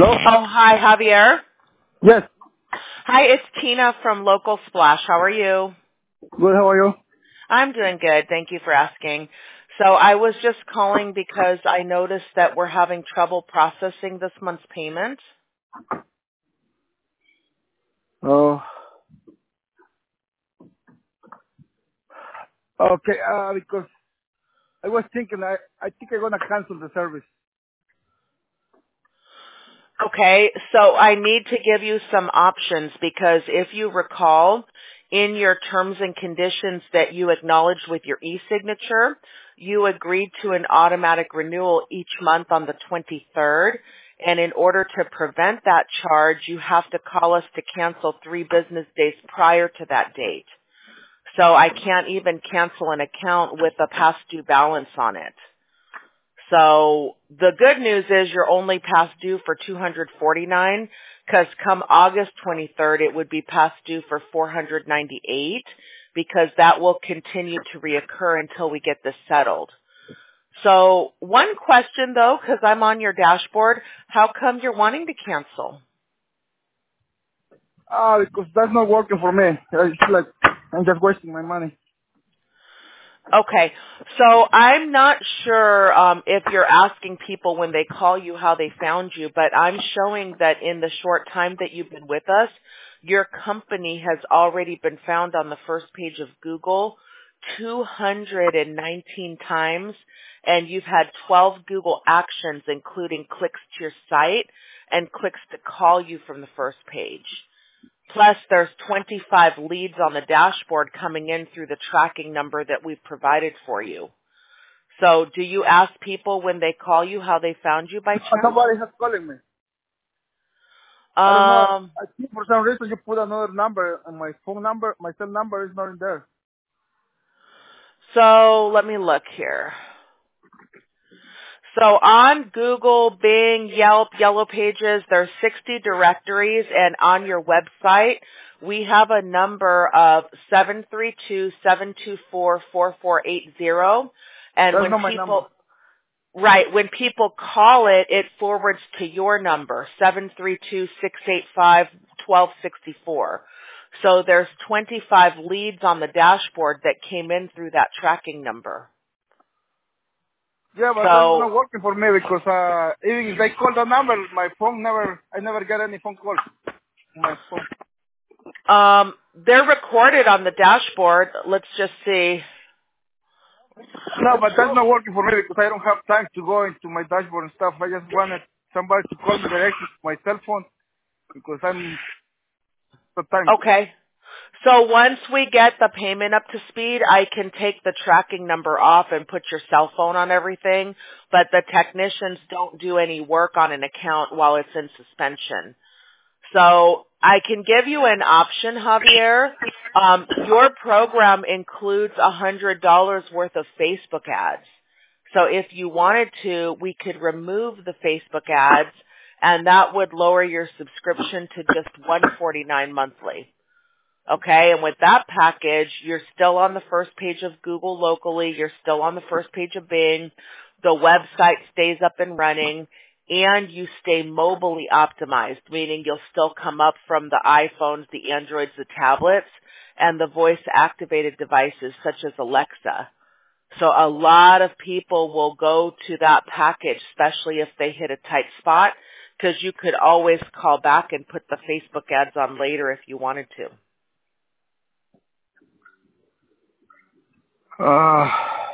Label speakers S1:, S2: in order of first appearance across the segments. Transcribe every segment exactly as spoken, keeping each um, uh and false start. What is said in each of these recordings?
S1: Hello?
S2: Oh, hi, Javier.
S1: Yes.
S2: Hi, it's Tina from Local Splash. How are you?
S1: Good, how are you?
S2: I'm doing good. Thank you for asking. So I was just calling because I noticed that we're having trouble processing this month's payment.
S1: Oh, okay, uh, because I was thinking, I, I think I'm going to cancel the service.
S2: Okay, so I need to give you some options because if you recall, in your terms and conditions that you acknowledged with your e-signature, you agreed to an automatic renewal each month on the twenty-third. And in order to prevent that charge, you have to call us to cancel three business days prior to that date. So I can't even cancel an account with a past due balance on it. So the good news is you're only past due for two hundred forty-nine because come August twenty-third it would be past due for four hundred ninety-eight because that will continue to reoccur until we get this settled. So one question though, because I'm on your dashboard, how come you're wanting to cancel?
S1: Ah, because that's not working for me. I feel like I'm just wasting my money.
S2: Okay, so I'm not sure um, if you're asking people when they call you how they found you, but I'm showing that in the short time that you've been with us, your company has already been found on the first page of Google two hundred nineteen times, and you've had twelve Google actions, including clicks to your site and clicks to call you from the first page. Plus, there's twenty-five leads on the dashboard coming in through the tracking number that we've provided for you. So do you ask people when they call you how they found you by
S1: Uh,
S2: chance?
S1: Somebody has calling me. I don't know.
S2: Um,
S1: I think for some reason you put another number, and my phone number, my cell number is not in there.
S2: so let me look here. So on Google, Bing, Yelp, Yellow Pages, there's sixty directories, and on your website, we have a number of seven three two, seven two four, four four eight zero. And
S1: That's
S2: when
S1: not my number.
S2: people Right. When people call it, it forwards to your number, seven three two, six eight five, one two six four. So there's twenty-five leads on the dashboard that came in through that tracking number.
S1: Yeah, but that's
S2: So
S1: not working for me because uh, even if I call the number, my phone never, I never get any phone calls. My phone.
S2: um, they're recorded on the dashboard. Let's just see.
S1: No, but that's not working for me because I don't have time to go into my dashboard and stuff. I just wanted somebody to call me directly to my cell phone because I'm the time.
S2: Okay. So once we get the payment up to speed, I can take the tracking number off and put your cell phone on everything, but the technicians don't do any work on an account while it's in suspension. So I can give you an option, Javier. Um, your program includes one hundred dollars worth of Facebook ads. So if you wanted to, we could remove the Facebook ads, and that would lower your subscription to just one hundred forty-nine dollars monthly. Okay, and with that package, you're still on the first page of Google locally, you're still on the first page of Bing, the website stays up and running, and you stay mobilely optimized, meaning you'll still come up from the iPhones, the Androids, the tablets, and the voice-activated devices such as Alexa. So a lot of people will go to that package, especially if they hit a tight spot, because you could always call back and put the Facebook ads on later if you wanted to.
S1: Uh,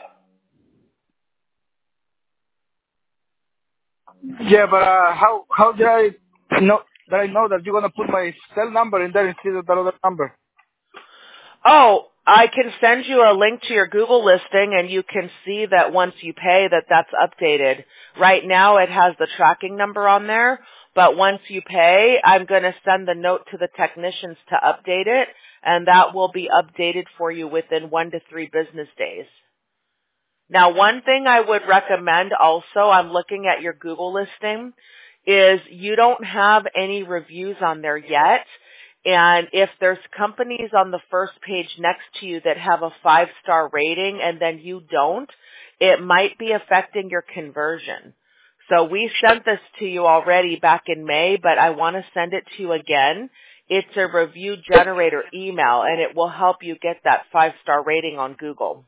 S1: yeah, but uh, how how did I know that I know that you're gonna put my cell number in there instead of that other number?
S2: Oh, I can send you a link to your Google listing and you can see that once you pay that that's updated. Right now it has the tracking number on there, but once you pay, I'm going to send the note to the technicians to update it, and that will be updated for you within one to three business days. Now, one thing I would recommend also, I'm looking at your Google listing, is you don't have any reviews on there yet. And if there's companies on the first page next to you that have a five-star rating and then you don't, it might be affecting your conversion. So we sent this to you already back in May, but I want to send it to you again. It's a review generator email, and it will help you get that five-star rating on Google.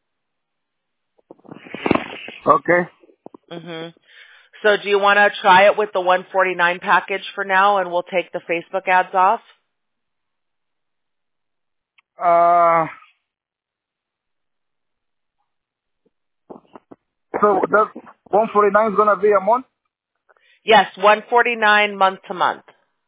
S1: Okay.
S2: hmm So do you want to try it with the one forty-nine package for now, and we'll take the Facebook ads off?
S1: Uh, so that one forty-nine is gonna be a month.
S2: Yes, one forty-nine month to month.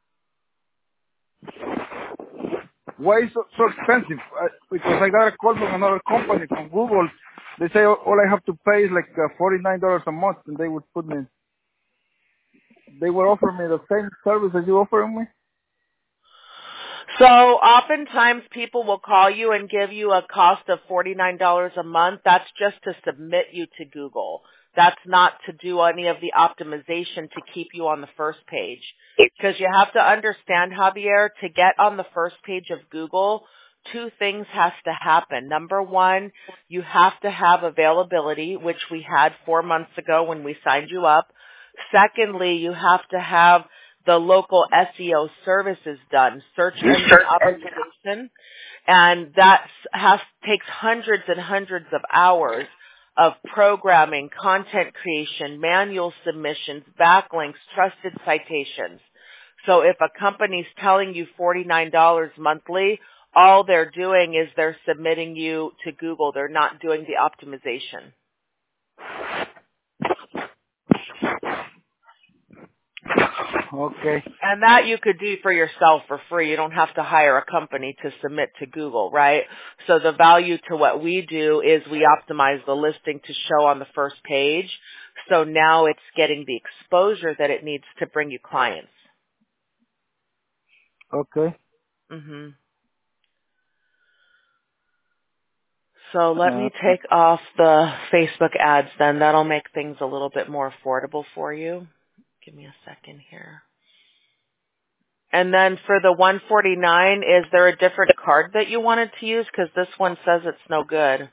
S1: Why is it so, so expensive? Uh, because I got a call from another company from Google. They say all all I have to pay is like uh, forty-nine dollars a month, and they would put me. They were offering me the same service as you offering me.
S2: So oftentimes people will call you and give you a cost of forty-nine dollars a month. That's just to submit you to Google. That's not to do any of the optimization to keep you on the first page. Because you have to understand, Javier, to get on the first page of Google, two things has to happen. Number one, you have to have availability, which we had four months ago when we signed you up. Secondly, you have to have the local S E O services done, search engine optimization, and that has takes hundreds and hundreds of hours of programming, content creation, manual submissions, backlinks, trusted citations. So if a company's telling you forty-nine dollars monthly, all they're doing is they're submitting you to Google. They're not doing the optimization.
S1: Okay.
S2: And that you could do for yourself for free. You don't have to hire a company to submit to Google, right? So the value to what we do is we optimize the listing to show on the first page. So now it's getting the exposure that it needs to bring you clients.
S1: Okay.
S2: hmm So let
S1: Uh,
S2: me take off the Facebook ads then. That'll make things a little bit more affordable for you. Give me a second here. And then for the one forty-nine, is there a different card that you wanted to use? Because this one says it's no good.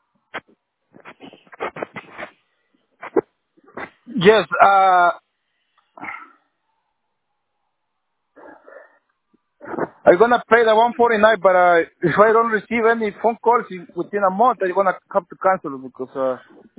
S1: yes. Uh, I'm gonna pay the one forty-nine, but uh, if I don't receive any phone calls in, within a month, I'm gonna have to cancel it because uh,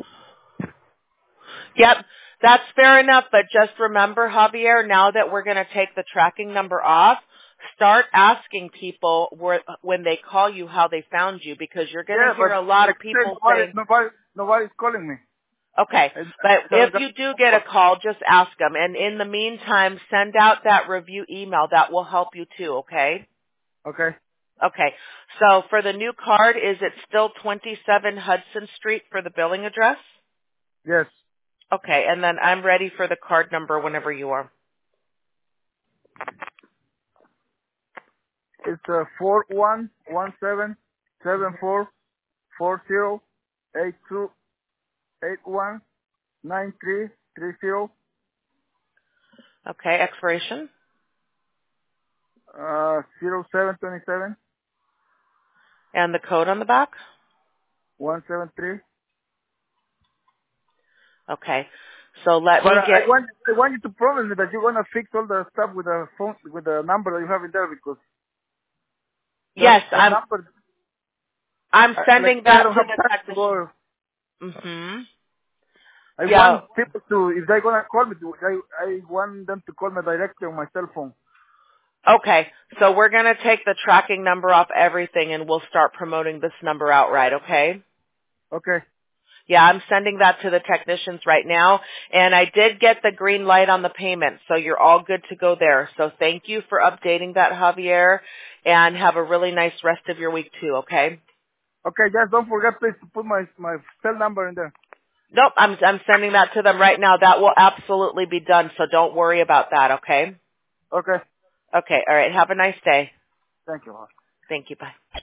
S2: Yep, that's fair enough. But just remember, Javier, now that we're going to take the tracking number off, start asking people where, when they call you how they found you, because you're going
S1: yeah,
S2: to hear
S1: but
S2: a lot of
S1: like I said,
S2: people
S1: nobody,
S2: saying,
S1: nobody, nobody's calling me.
S2: okay,
S1: And I
S2: but if
S1: haven't got
S2: you do
S1: phone
S2: get a
S1: call.
S2: call, just ask them. And in the meantime, send out that review email. That will help you too, okay?
S1: Okay.
S2: Okay, so for the new card, is it still twenty-seven Hudson Street for the billing address?
S1: Yes.
S2: Okay, and then I'm ready for the card number whenever you are.
S1: It's uh, four one one seven seven four four zero eight two eight one nine three three zero.
S2: Okay, expiration
S1: Uh, zero seven twenty seven
S2: and the code on the back.
S1: one seven three.
S2: Okay, so let
S1: But
S2: me
S1: I, I
S2: get.
S1: want I want you to promise me that you're gonna fix all the stuff with the phone with the number that you have in there because that
S2: Yes,
S1: that
S2: I'm.
S1: number
S2: I'm
S1: I, like
S2: sending
S1: I
S2: that
S1: don't
S2: to
S1: have
S2: the
S1: time to
S2: technician.
S1: go.
S2: Mhm.
S1: I
S2: Yeah.
S1: want people to if they're gonna call me, to, I I want them to call me directly on my cell phone.
S2: Okay, so we're gonna take the tracking number off everything, and we'll start promoting this number outright. Okay.
S1: Okay.
S2: Yeah, I'm sending that to the technicians right now, and I did get the green light on the payment, so you're all good to go there. So thank you for updating that, Javier, and have a really nice rest of your week too. Okay.
S1: Okay. Just don't forget, please, to put my my cell number in there.
S2: Nope, I'm I'm sending that to them right now. That will absolutely be done, so don't worry about that, okay?
S1: Okay.
S2: Okay, all right. Have a nice day.
S1: Thank you.
S2: Thank you. Bye.